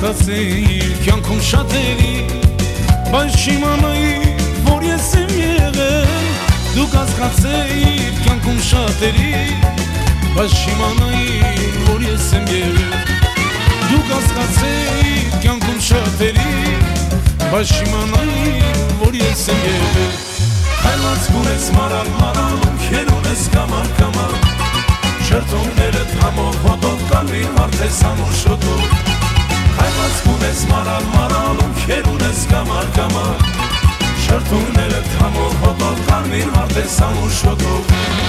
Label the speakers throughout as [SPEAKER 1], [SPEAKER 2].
[SPEAKER 1] կասկածեիր կյանքում շատերի բայց չիմանայիր որ ես եմ եղել դու կասկածեիր կյանքում շատերի բայց չիմանայիր որ ես եմ եղել դու կասկածեիր կյանքում շատերի բայց չիմանայիր որ ես եմ եղել Հայլած գունես մարալ մարալ ունքեր ունես կամար կամար Շրթուններդ համով հոտով կանվիր մարդես ամուր շոտով Հայլած գունես մարալ մարալ ունքեր ունես կամար կամար Շրթուններդ համով հոտով կանվիր մարդես ամուր շոտով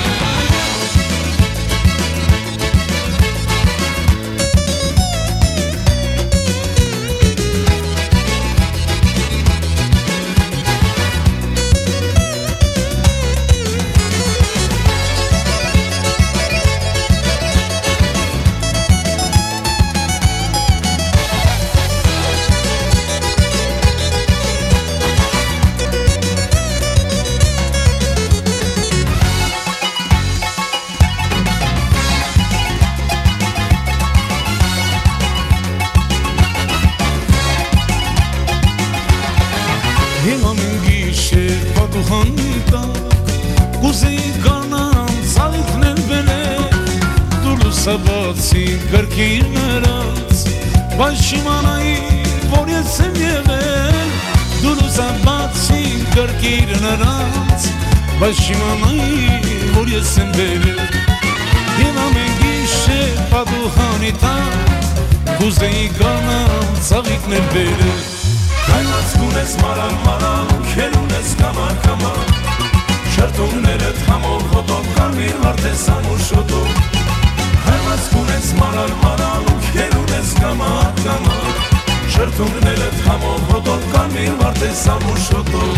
[SPEAKER 1] Հիմա մին գիշեր պատուհանի տակ Կուզեի կանան ծալիքներ բերել Դու լուսաբացի գրքիր նրանց Բայց չիմանայիր որ ես եմ եղել Դու լուսաբացի գրքիր նրանց Բայց չիմանայիր որ ես եմ բերել Հիմա մին գիշեր պատուհանի տակ Կուզեի կանան ծալիքներ բերել Հայլած գունես մարալ մարալ ունքեր ունես կամար կամար Շրթուններդ համով հոտով կանվիր մարդես ամուր շոտով Հայլած գունես մարալ մարալ ունքեր ունես կամար կամար Շրթուններդ համով հոտով կանվիր մարդես ամուր շոտով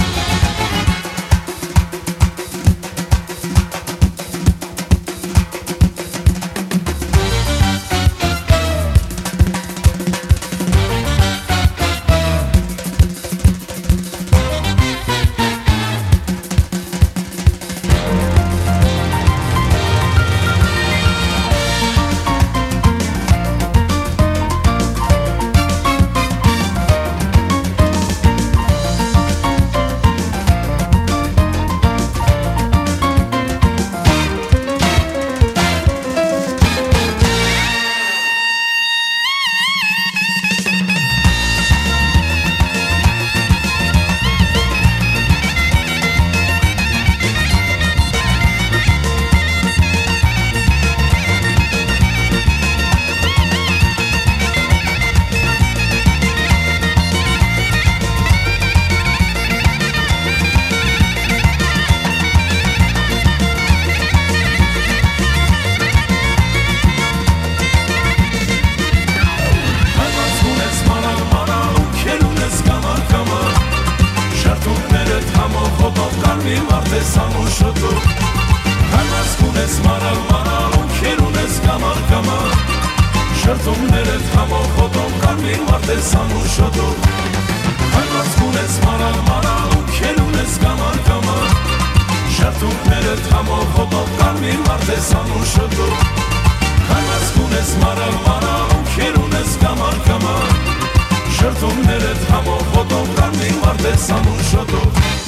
[SPEAKER 1] Մարդես ամուր շոտով Հայլած գունես մարալ մարալ ունքեր ունես կամար կամար Շրթուններդ համով հոտով կանվիր մարդես ամուր շոտով Հայլած գունես մարալ մարալ ունքեր ունես կամար կամար Շրթուններդ համով հոտով կանվիր մարդես ամուր շոտով Հայլած գունես մարալ մարալ ունքեր ունես կամար կամար Շրթուններդ համով հոտով կանվիր մարդես ամուր շոտով